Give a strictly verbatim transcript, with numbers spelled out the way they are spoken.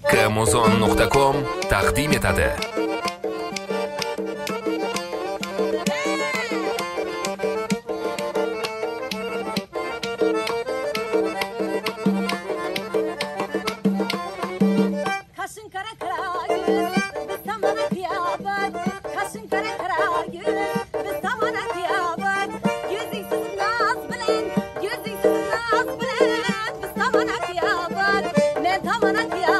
kmuzon nuqta com taqdim etadi. Kaşın kara kara yüz, biz tamana kıyamet. Kaşın kara kara yüz, biz tamana kıyamet. Yüzüksüz naz bilen, yüzüksüz naz bilen, biz tamana kıyamet. Ne tamana kıyamet.